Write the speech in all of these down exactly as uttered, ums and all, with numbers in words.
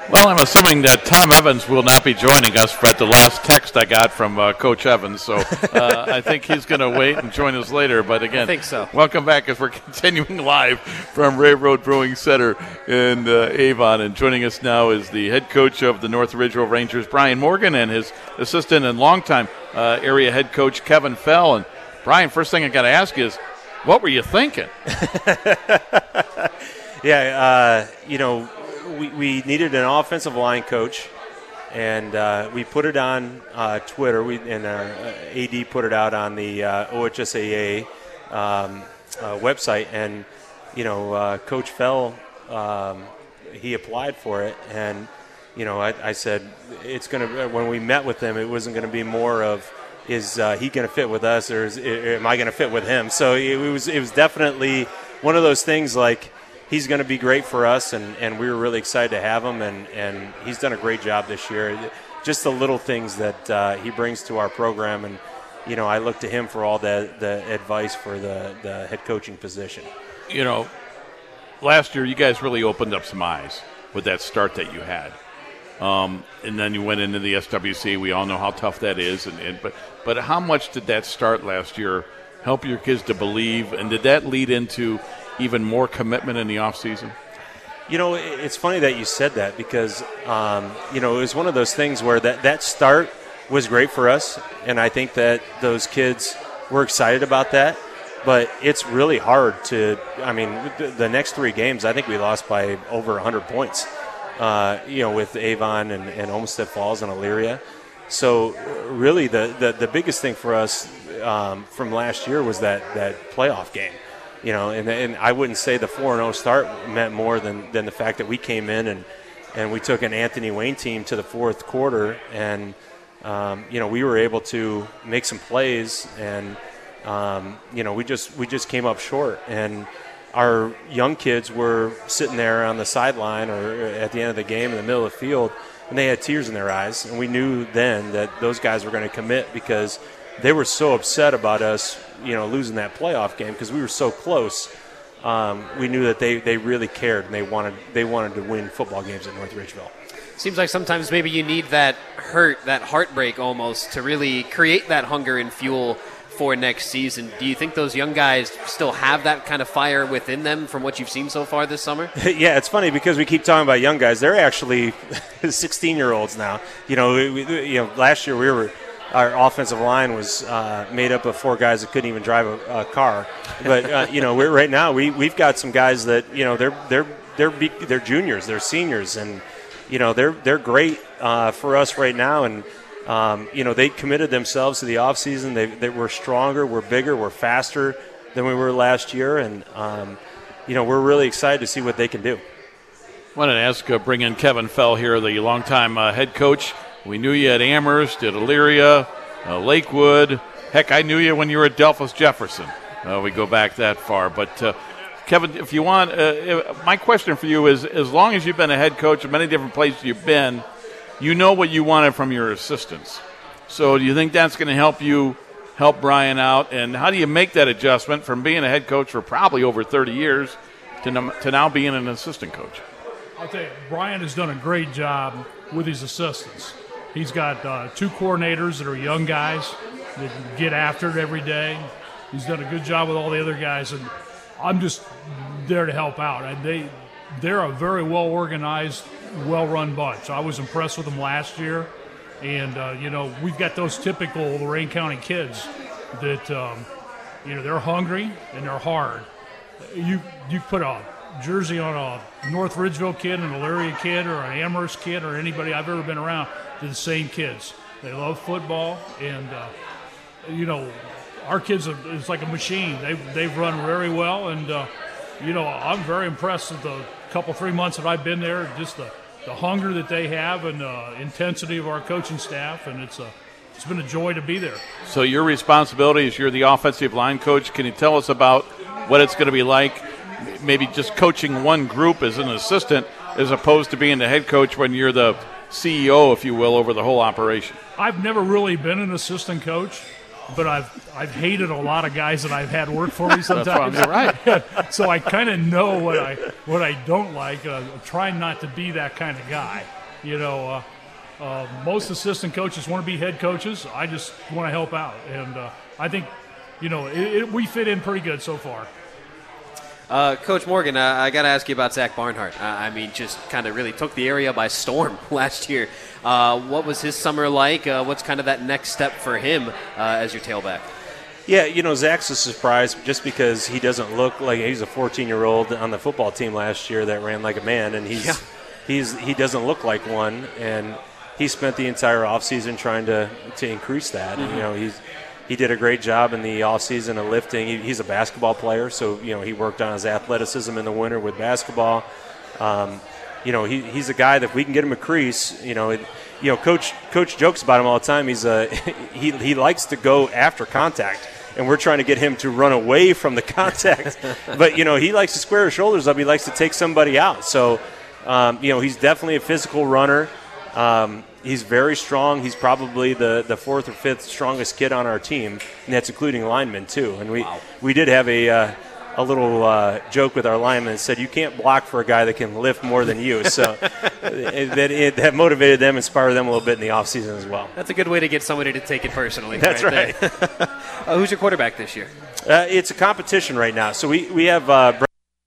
Well, I'm assuming that Tom Evans will not be joining us for the last text I got from uh, Coach Evans, so uh, I think he's going to wait and join us later. But again, I think so. Welcome back as we're continuing live from Railroad Brewing Center in uh, Avon. And joining us now is the head coach of the North Ridgeville Rangers, Brian Morgan, and his assistant and longtime uh, area head coach, Kevin Fell. And Brian, first thing I got to ask is, what were you thinking? yeah, uh, you know, We, we needed an offensive line coach, and uh, we put it on uh, Twitter. We and our uh, A D put it out on the uh, O H S A A um, uh, website. And you know, uh, Coach Fell, um, he applied for it, and you know, I, I said it's going to. When we met with him, it wasn't going to be more of is uh, he going to fit with us, or is, am I going to fit with him? So it was it was definitely one of those things like. He's going to be great for us, and, and we were really excited to have him, and, and he's done a great job this year. Just the little things that uh, he brings to our program, and, you know, I look to him for all the, the advice for the, the head coaching position. You know, last year you guys really opened up some eyes with that start that you had. Um, and then you went into the S W C. We all know how tough that is. And, and but but how much did that start last year help your kids to believe, and did that lead into – even more commitment in the offseason? You know, it's funny that you said that because, um, you know, it was one of those things where that, that start was great for us, and I think that those kids were excited about that, but it's really hard to, I mean, the, the next three games, I think we lost by over one hundred points, uh, you know, with Avon and, and Olmsted Falls and Elyria. So really the, the, the biggest thing for us um, from last year was that, that playoff game. You know, and, and I wouldn't say the four and oh start meant more than, than the fact that we came in and, and we took an Anthony Wayne team to the fourth quarter, and, um, you know, we were able to make some plays, and, um, you know, we just we just came up short. And our young kids were sitting there on the sideline or at the end of the game in the middle of the field, and they had tears in their eyes. And we knew then that those guys were going to commit because they were so upset about us, you know, losing that playoff game because we were so close. Um, we knew that they, they really cared, and they wanted they wanted to win football games at North Ridgeville. Seems like sometimes maybe you need that hurt, that heartbreak almost, to really create that hunger and fuel for next season. Do you think those young guys still have that kind of fire within them from what you've seen so far this summer? Yeah, it's funny because we keep talking about young guys. They're actually sixteen-year-olds now. You know, we, you know, last year we were – our offensive line was uh, made up of four guys that couldn't even drive a, a car. But uh, you know, we're, right now we we've got some guys that you know they're they're they're they're juniors, they're seniors, and you know they're they're great uh, for us right now. And um, you know they committed themselves to the offseason. They they were stronger, we're bigger, we're faster than we were last year, and um, you know we're really excited to see what they can do. I wanted to ask, uh, bring in Kevin Fell here, the longtime uh, head coach. We knew you at Amherst, at Elyria, uh, Lakewood. Heck, I knew you when you were at Delphos Jefferson. Uh, we go back that far. But, uh, Kevin, if you want, uh, my question for you is, as long as you've been a head coach in many different places you've been, you know what you wanted from your assistants. So do you think that's going to help you help Brian out? And how do you make that adjustment from being a head coach for probably over thirty years to, to now being an assistant coach? I'll tell you, Brian has done a great job with his assistants. He's got uh, two coordinators that are young guys that get after it every day. He's done a good job with all the other guys, and I'm just there to help out. And they, they're a very well-organized, well-run bunch. I was impressed with them last year. And, uh, you know, we've got those typical Lorain County kids that, um, you know, they're hungry and they're hard. You, you put a jersey on a North Ridgeville kid, an Elyria kid, or an Amherst kid, or anybody I've ever been around, they're the same kids. They love football, and, uh, you know, our kids, are, it's like a machine. They've, they've run very well, and, uh, you know, I'm very impressed with the couple, three months that I've been there, just the, the hunger that they have and the uh, intensity of our coaching staff, and it's a, it's been a joy to be there. So your responsibility is you're the offensive line coach. Can you tell us about what it's going to be like, maybe just coaching one group as an assistant as opposed to being the head coach when you're the C E O, if you will, over the whole operation? I've never really been an assistant coach, but I've I've hated a lot of guys that I've had work for me sometimes. That's right. So I kind of know what I what I don't like. Uh, I'm trying not to be that kind of guy. You know, uh, uh, most assistant coaches want to be head coaches. I just want to help out, and uh, I think, you know, it, it, we fit in pretty good so far. Uh, Coach Morgan, uh, I got to ask you about Zach Barnhart. Uh, I mean, just kind of really took the area by storm last year. Uh, what was his summer like? Uh, what's kind of that next step for him uh, as your tailback? Yeah, you know, Zach's a surprise just because he doesn't look like he's a fourteen-year-old on the football team last year that ran like a man, and he's yeah. he's he doesn't look like one, and he spent the entire offseason trying to to increase that. Mm-hmm. And, you know, he's he did a great job in the offseason of lifting. He, he's a basketball player, so you know he worked on his athleticism in the winter with basketball. Um, you know, he, he's a guy that if we can get him a crease, you know, it, you know, coach coach jokes about him all the time. He's a he he likes to go after contact, and we're trying to get him to run away from the contact. But you know, he likes to square his shoulders up. He likes to take somebody out. So, um, you know, he's definitely a physical runner. Um, he's very strong. He's probably the, the fourth or fifth strongest kid on our team, and that's including linemen too. And we wow. we did have a uh, a little uh, joke with our linemen that said you can't block for a guy that can lift more than you. So it, that it, that motivated them, inspired them a little bit in the offseason as well. That's a good way to get somebody to take it personally. That's right. right. uh, who's your quarterback this year? Uh, it's a competition right now. So we we have. Uh,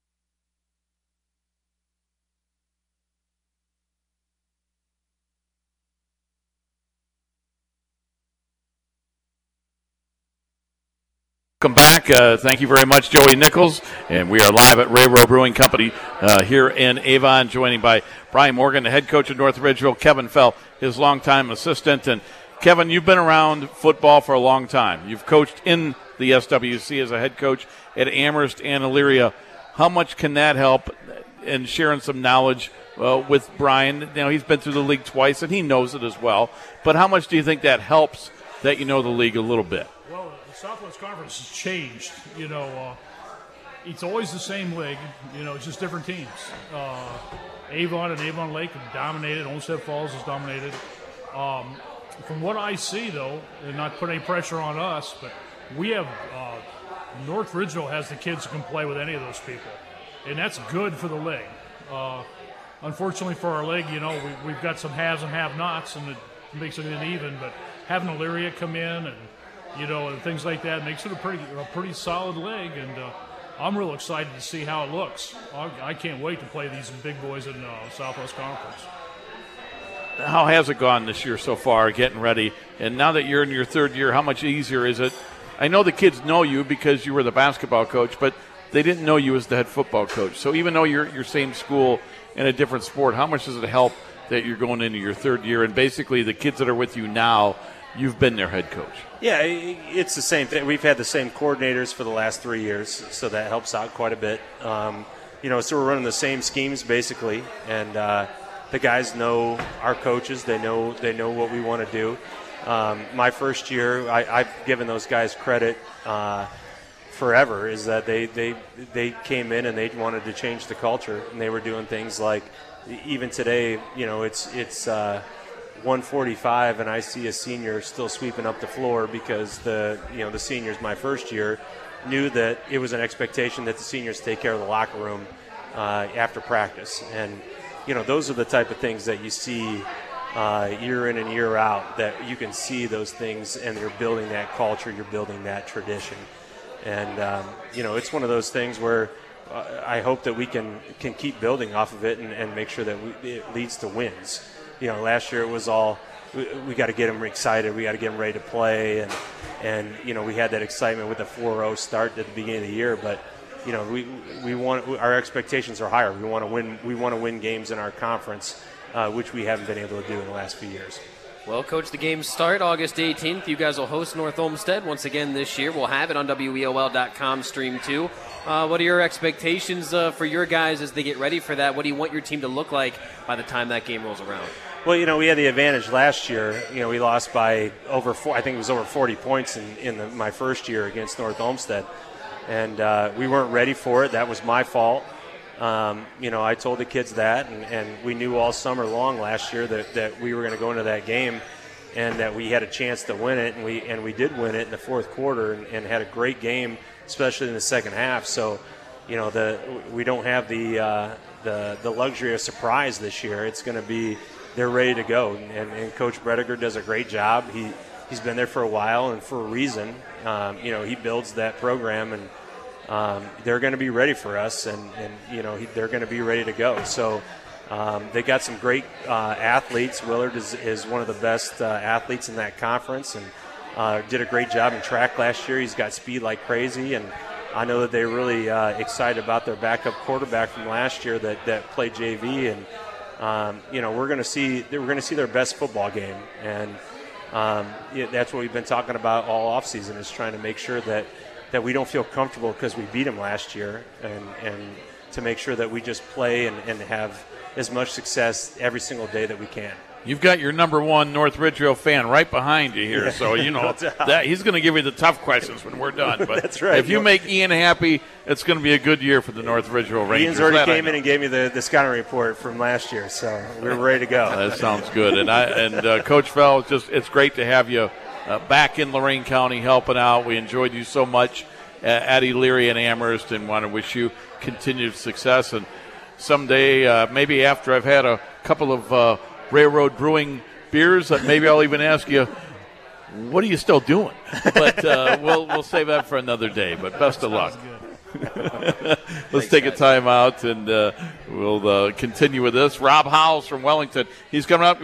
Welcome back. Uh, thank you very much, Joey Nichols. And we are live at Railroad Brewing Company uh, here in Avon, joining by Brian Morgan, the head coach of North Ridgeville, Kevin Fell, his longtime assistant. And Kevin, you've been around football for a long time. You've coached in the S W C as a head coach at Amherst and Elyria. How much can that help in sharing some knowledge uh, with Brian? You know, he's been through the league twice, and he knows it as well. But how much do you think that helps that you know the league a little bit? Well, the Southwest Conference has changed. You know, uh, it's always the same league. You know, it's just different teams. Uh, Avon and Avon Lake have dominated. Olmsted Falls has dominated. Um, from what I see, though, and not put any pressure on us, but we have uh, North Ridgeville has the kids who can play with any of those people, and that's good for the league. Uh, unfortunately for our league, you know, we, we've got some haves and have-nots, and it makes it uneven. But having Elyria come in and you know and things like that makes it a pretty a pretty solid league, and uh, I'm real excited to see how it looks. I, I can't wait to play these big boys in uh, Southwest Conference. How has it gone this year so far, getting ready? And now that you're in your third year, how much easier is it? I know the kids know you because you were the basketball coach, but they didn't know you as the head football coach. So even though you're at your same school in a different sport, how much does it help that you're going into your third year? And basically the kids that are with you now, you've been their head coach. Yeah, it's the same thing. We've had the same coordinators for the last three years, so that helps out quite a bit. Um, you know, so we're running the same schemes basically, and uh, the guys know our coaches. They know they know what we want to do. Um, my first year, I, I've given those guys credit uh, forever. Is that they they they came in and they wanted to change the culture, and they were doing things like even today. You know, it's it's. Uh, one forty-five and I see a senior still sweeping up the floor because the you know the seniors my first year knew that it was an expectation that the seniors take care of the locker room uh, after practice. And you know those are the type of things that you see uh, year in and year out, that you can see those things and you're building that culture, you're building that tradition. And um, you know it's one of those things where uh, I hope that we can can keep building off of it and, and make sure that we, it leads to wins. You know, last year it was all we, we got to get them excited, we got to get them ready to play, and and you know we had that excitement with the four oh start at the beginning of the year. But you know we we want our expectations are higher. We want to win. We want to win games in our conference, uh, which we haven't been able to do in the last few years. Well, Coach, the games start August eighteenth. You guys will host North Olmsted once again this year. We'll have it on W E O L dot com stream too. Uh, what are your expectations uh, for your guys as they get ready for that? What do you want your team to look like by the time that game rolls around? Well, you know, we had the advantage last year. You know, we lost by over four, I think it was over forty points in, in the, my first year against North Olmsted. And uh, we weren't ready for it. That was my fault. Um, you know, I told the kids that, and, and we knew all summer long last year that, that we were going to go into that game and that we had a chance to win it, and we and we did win it in the fourth quarter and, and had a great game, especially in the second half. So, you know, the we don't have the uh, the the luxury of surprise this year. It's going to be they're ready to go. And, and Coach Brediger does a great job. He he's been there for a while and for a reason. Um, you know, he builds that program, and um, they're going to be ready for us, and, and you know he, they're going to be ready to go. So um, they got some great uh, athletes. Willard is, is one of the best uh, athletes in that conference, and uh, did a great job in track last year. He's got speed like crazy, and I know that they're really uh, excited about their backup quarterback from last year that, that played J V, and um, you know we're going to see we're going to see their best football game, and um, yeah, that's what we've been talking about all offseason, is trying to make sure that, that we don't feel comfortable because we beat them last year, and, and to make sure that we just play and, and have as much success every single day that we can. You've got your number one North Ridgeville fan right behind you here, Yeah, so you know no doubt. that he's going to give you the tough questions when we're done. But That's right. if you make Ian happy, it's going to be a good year for the North Ridgeville Rangers. Ian's already That I came in know. and gave me the, the scouting report from last year, so we're ready to go. That sounds good. And I and uh, Coach Fell, it's just it's great to have you uh, back in Lorain County helping out. We enjoyed you so much uh, at Elyria and Amherst, and want to wish you continued success. And someday, uh, maybe after I've had a couple of uh, Railroad Brewing beers, uh, maybe I'll even ask you, what are you still doing? But uh, we'll we'll save that for another day. But best of luck. Let's take a time out, and uh, we'll uh, continue with this. Rob Howells from Wellington. He's coming up.